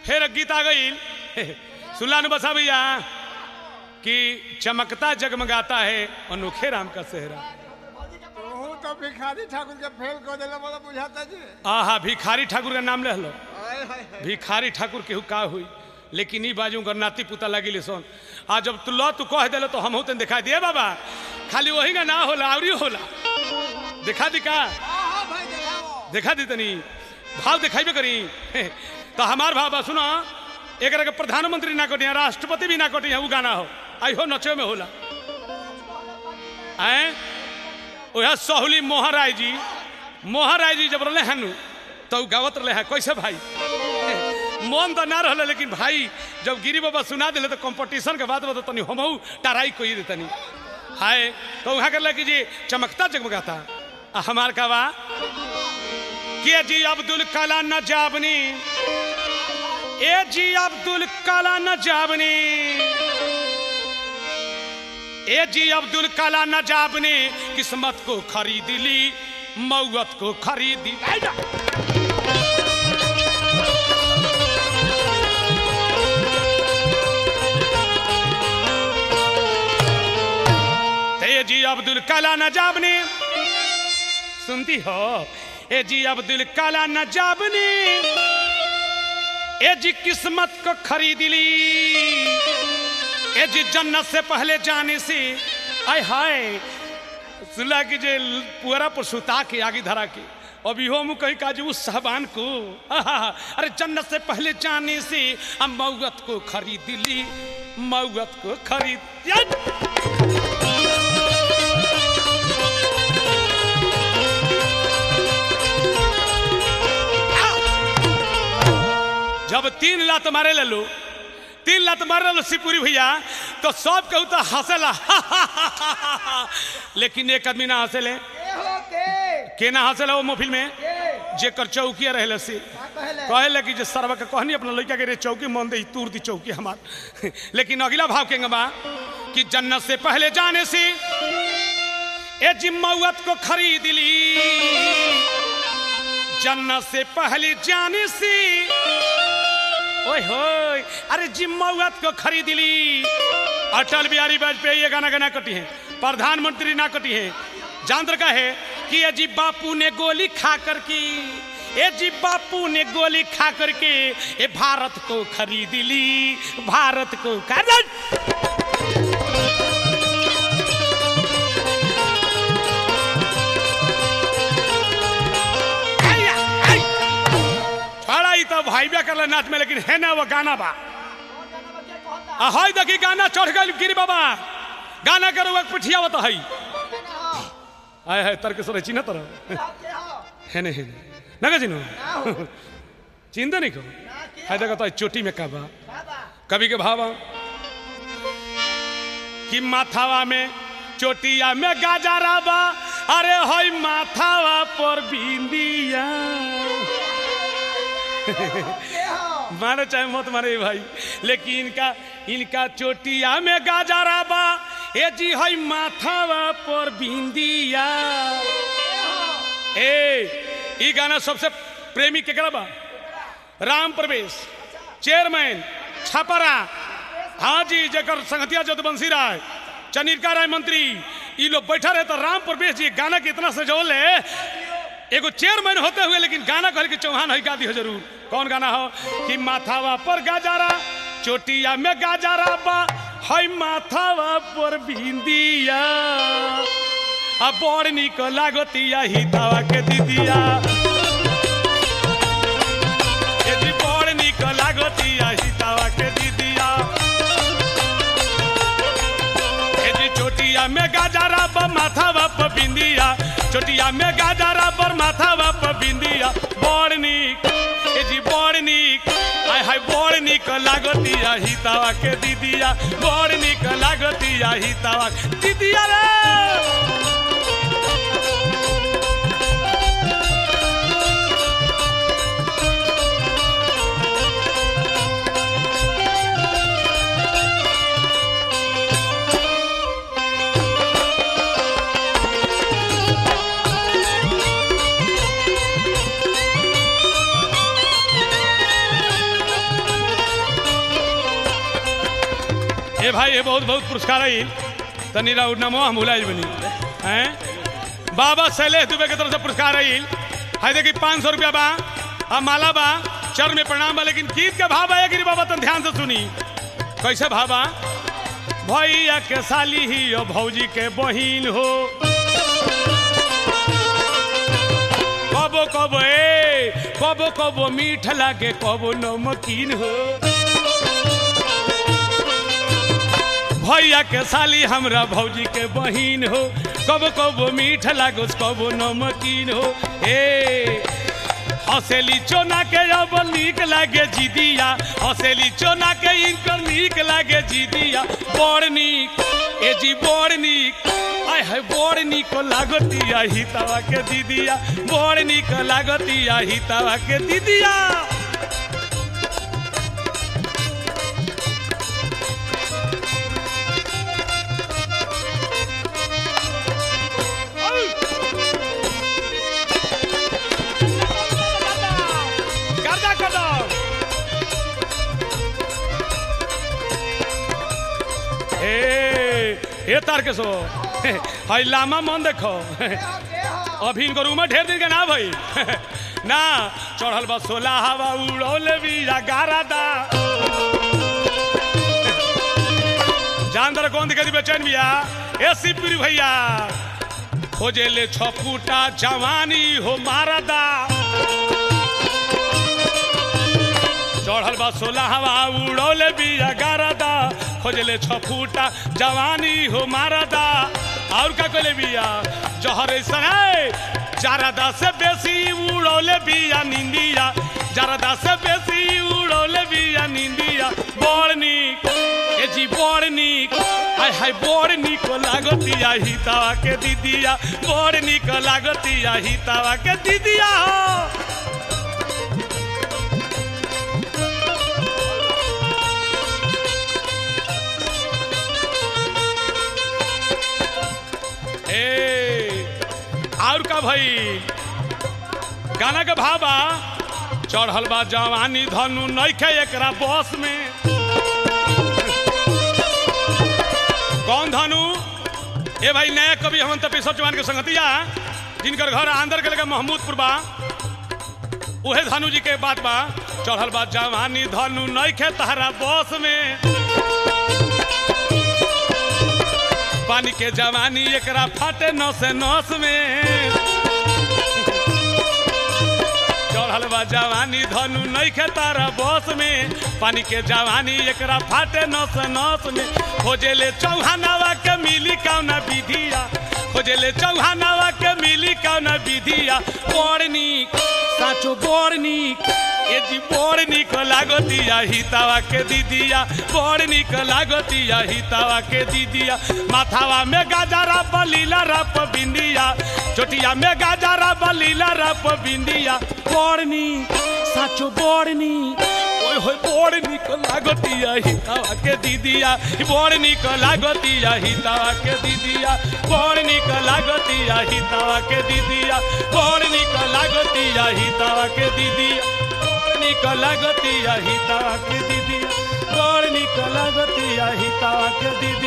फिर गीत आ गई सुल्ला ने बसा भैया कि चमकता जगमगाता है अनोखे राम का सेहरा। तो भिखारी ठाकुर के फेल को देला वाला बुझाता जी। आहा भिखारी ठाकुर का नाम ले लो। भिखारी ठाकुर केहू का हुई लेकिन ई बाजू कर नाती पुता लगी सोन आज जब तू लो तू कह दिल तो हम होते दिखा दिए बाबा खाली वही का ना होला आवरी होला दिखा दी का दिखा दी तनी भाव दिखाई करी तो हमार भाव बा सुनो एक के प्रधानमंत्री ना कटिया राष्ट्रपति भी ना कटिया वो गाना हो आई हो नचे में होला आए वह सोहली मोहराय जी जब रहे हनु तो गावत रहे हैं कैसे भाई मन तो ना रहा लेकिन भाई जब गिरी बाबा सुना दिले तो कंपटीशन के बाद तो तनी हम टराई कोई दे तनी हाय तो वहां कर कि जी चमकता जगमगाता हमार का बा के जी अब्दुल कला न जाबनी ए जी अब्दुल कला न जाबनी ए जी अब्दुल कला न जाबनी किस्मत को खरीद ली मौत को खरीदी जी अब्दुल कला नजाबनी सुनती हो ए जी अब्दुल कला नजाबनी ए जी किस्मत को खरीद ली ए जी जन्नत से पहले जाने से आय हाय सुला की जे पुअरा पर सुता के आगे धरा के अभी हो मु कहीं काजू उस साहबान को अरे जन्नत से पहले जाने से हम मौत को खरीद ली मौत को खरीद जब 3 लात मारे लो 3 लात मारे लो सिपुरी भैया तो सब कहू तो हंसेला लेकिन एक आदमी ना हंसेले के ना हंसेला वो महफिल में जेकर चौकिया रहे से कहले कि जे सरवा के कहनी अपना लड़का के रे चौकी मन दे तूर दी चौकी हमार लेकिन अगला भाव के बा कि जन्नत से पहले जाने से ए जिम्मत को खरीद ली जन्नत से पहले जाने से ओए होए अरे जिम्मत को खरीद ली अटल बिहारी वाजपेयी ये गाना गाना कटी है प्रधानमंत्री ना कटी है जानतर का है कि ये जी बापू ने गोली खा कर की ये जी बापू ने गोली खा करके ये भारत को खरीद ली भारत को खरीद तो भाई बे कर नाच में लेकिन है ना वो गाना बा हाय देखी गाना चढ़ गई गिरी बाबा गाना करो वक्त पिठिया बता है आए है तर्क सरे चिन्ह तरह है नहीं ना का चिन्ह चिंता नहीं को है देखो तो चोटी में काबा कभी के भावा कि माथावा में चोटिया में गाजरा बा अरे होय माथावा पर बिंदिया मारे चाहे मत मारे भाई लेकिन इनका चोटिया में गाजरा बा ए जी है माथावा पर बिंदिया ए गाना सबसे प्रेमी केकरा बा राम प्रवेश चेयरमैन छापरा हाँ जी जकर संगतिया जदवंशी राय चनिरका राय मंत्री ये लोग बैठा रहे तो राम प्रवेश जी गाना के इतना सजोल है एगो चेयरमैन होते हुए लेकिन गाना कह के चौहान है गा दी हो जरूर कौन गाना हो कि माथावा पर गाजरा चोटिया में गाजरा बा है माथावा पर बिंदिया अब बड़ निक लागतिया हितावा के दीदिया यदि बड़ निक लागतिया हितावा के दीदिया यदि चोटिया में गाजरा बा माथावा पर बिंदिया चोटिया में गाजरा पर माथावा पर बिंदिया बड़ निक जी बड़ निक आय हाय बड़ निक लागतिया हितावा के दीदिया बड़ निक लागतिया हितावा दीदिया रे के बहुत बहुत पुरस्कार आई तनी राउर नमो हम भुलाइल बनी हैं बाबा शैलेश दुबे के तरफ से पुरस्कार आई है देखी 500 रुपया बा आ माला बा चरण में प्रणाम बा लेकिन गीत के भाव आया गिरी बाबा तन ध्यान से सुनी कैसे भावा भैया के साली ही ओ भौजी के बहिन हो कबो कबो कबो कबो मीठ लागे कबो नमकीन हो भैया के साली हमरा भौजी के बहिन हो कबो कबो मीठ लागो कबो नमकीन हो ए हसेली चोना के अब नीक लागे जीदिया हसेली चोना के इनकर नीक लागे जीदिया बड़ नीक ए जी बड़ नीक आय है बड़ नीक लागतिया हितावा के दीदिया बड़ नीक लागतिया हितावा के दीदिया ए तार के सो हाय लामा मन देखो अभी इनको रूम ढेर दिन के ना भाई ना चढ़ल बा 16 हवा उड़ौले भी गारादा जानदार कौन दिखा दी बेचैन भैया ए सिपरी भैया खोजे ले 6 फूटा जवानी हो मारादा चढ़ल बा 16 हवा उड़ौले भी गारादा खोजले 6 फूटा जवानी हो मारादा और का कोले बिया जहर संगे जारादा से बेसी उड़ौले बिया निंदिया जारादा से बेसी उड़ौले बिया निंदिया बड़ नीक ए जी बड़ नीक आय हाय बड़ नीक लागतिया हितावा के दीदिया बड़ नीक लागतिया हितावा के दीदिया और का भाई गाना के भाबा चढ़ल बा जवानी धनु नइखे एकरा बस में कौन धनु ए भाई नया कवि हमन तपेश्वर चौहान के संगतिया जिनकर घर आंदर के लगे महमूदपुर बा उहे धनु जी के बात बा चढ़ल बा जवानी धनु नइखे तहरा बस में पानी के जवानी एकरा फाटे नस नस में चढ़ल बा जवानी धनु नइखे तारा बस में पानी के जवानी एकरा फाटे नस नस में खोजेले चौहानवा के मिली कौना विधिया खोजेले चौहानवा के मिली कौना विधिया बड़ नीक साचो बड़ नीक ए जी बड़ नीक लागतिया हितावा के दीदिया बड़ नीक लागतिया हितावा के दीदिया माथावा में गाजरा बलीला रप बिंदिया चोटिया में गाजरा बलीला रप बिंदिया बड़ नीक साचो बड़ नीक ओए होय बड़ नीक लागतिया हितावा के दीदिया बड़ नीक लागतिया हितावा के दीदिया बड़ नीक लागतिया हितावा के दीदिया बड़ नीक लागतिया हितावा के दीदिया निक लागतिया हितावा के दीदिया बड़ निक लागतिया हितावा के दीदिया